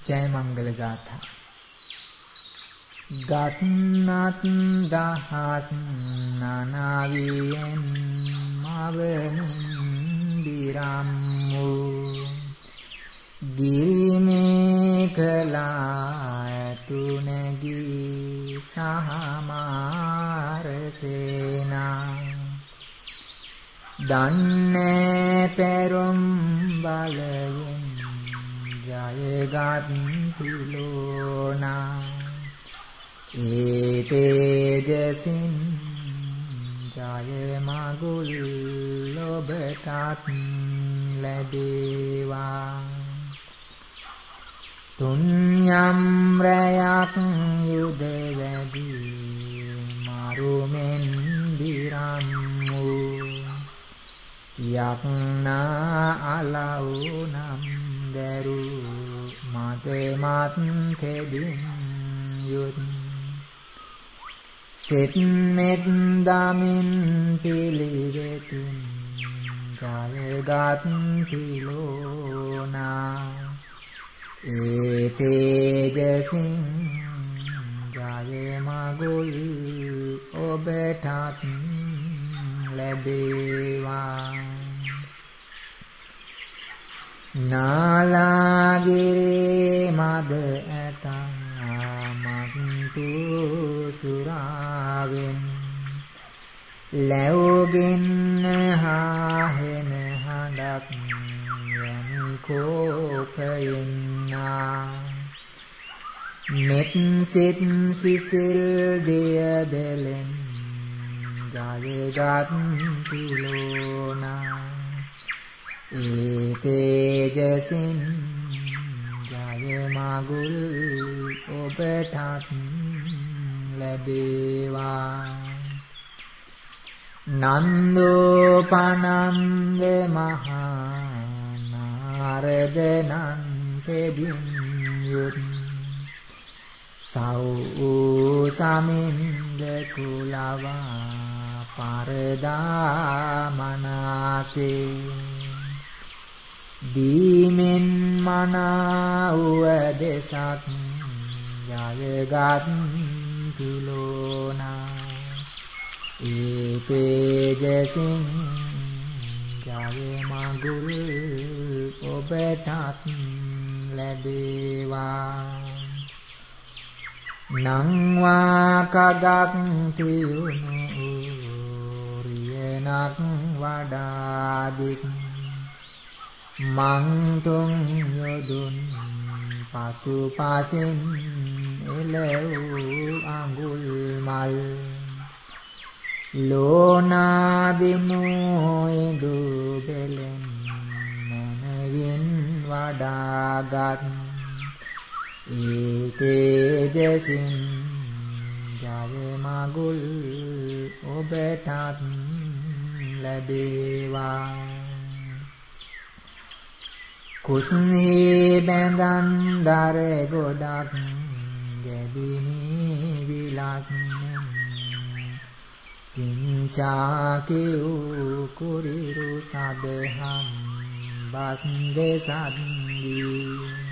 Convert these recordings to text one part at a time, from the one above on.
ජය මංගල ගාථා. ගත්නත් දහස් නනවියෙන් මවමින් දිරම්මු ගිරිමේ කලා ඇතුනගී සහමාරසේනා දන්නේ පැරුම් බලයෙන් ජයගත් තිලෝනා ඒ තේජසින් ජය මගුල් ඔබටත් ලැබේවා තුන් යම් රැයක් යුද වැඩි මරුමෙන් බිරම්මු යක්නා අලවුනම් දැරු මතමත් තෙදින් යුත් සෙත් මෙත් දමින් පිළිවෙතින් ජයගත් තිලෝනා ඒ තේජසින් ජය මගුල් ඔබටත් ලැබේවා නාලාගිරේ මද ඇතමත්තු සුරාවෙන් ලැවුගින් හාහෙන හඬක් වැනි කෝපයෙන්නා මෙත් සිත් සිසිල් දිය බෙලෙන් ජයගත් තිලෝනා ඒ තේජසින් ජය මගුල් ඔබටත් ලැබේවා නන්දෝපනන්ද මහා නාරද නන්තෙදින් යුත් සව් සමින්ද කුලවා පරදා මනාසේ දීමෙන් මනා වූ දෙසක් ජයගත් තිලෝනා ඒ තේජසින් ජය මගුල් ඔබටත් ලැබේවා නංවා කගක් තියුණු රියනක් වඩාදික් මංතුන් යොදුන් පසු පසින් එලවූ අඟුල් මල් ලෝනාදිනු ඉදු බෙලෙන් මනවින් වඩාගත් ඒ තේජසින් ජය මගුල් ඔබටත් ලැබේවා කුස්හි බැඳන් දර ගොඩක් ගැබිනි විලාස්නෙන් චිංචාකිව් කුරිරු සදහම් බස් දෙසද්දී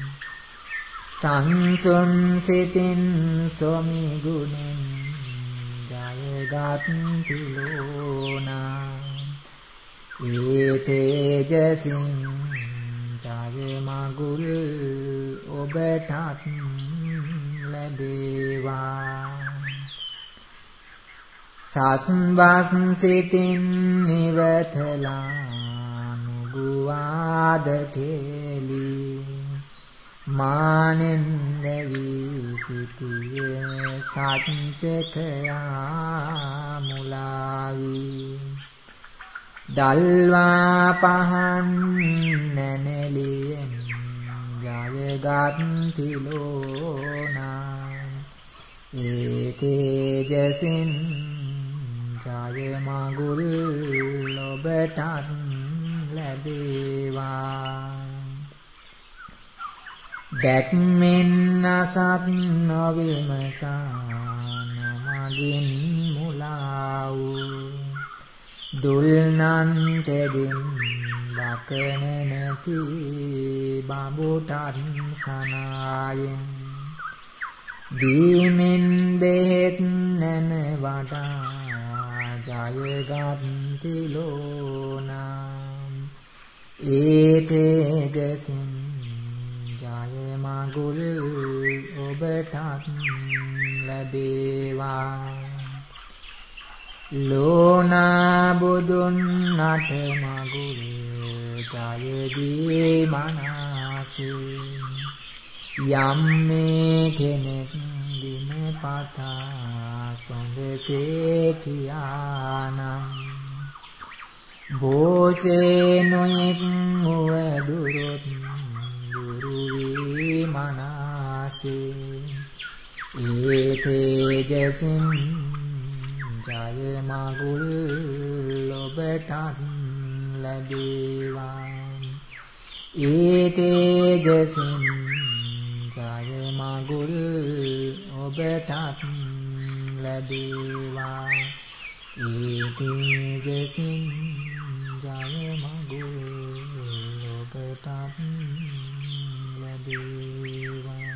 සංසුන් සිතින් සොමි ගුණෙන් ජයගත් තිලෝනා ඒ තේජසින් ජය මගුල් ඔබටත් ලැබේවා සස්බස් සිතින් නිවතලා නුගුවාද කෙලි මානෙන් නැවී සිටිය සච්චකයා මුලාවී දල්වා පහන් නැනෙලියෙන් ජයගත් තිලෝනා ඒ තේජසින් ජය මගුල් ඔබටත් ලැබේවා දැක්මෙන් අසත් නොවිමසා නොමගින් මුලා වූ දුල්නන් තෙදින් රකන නැති බඹුටත් සනායෙන් දීමෙන් බෙහෙත් නැන වඩා ජයගත් තිලෝනා ඒ තේජසින් ජය මඟුල් ඔබටත් ලැබේවා ලෝනා බුදුන් නට මඟුල් ජයදී මනසේ යම් මේ කෙනෙක් දිනපතා සොඳසේ කියානම් බෝසේ නොයෙක් වුවදුරොත් දුරුවී මනසේ ඒ තේජසින් ජය මඟුල් ඔබටත් ලැබේවා ඒ තේජසින් ජය මඟුල් ඔබටත් ලැබේවා ඒ තේජසින් ජය මඟුල් ඔබටත් ලැබේවා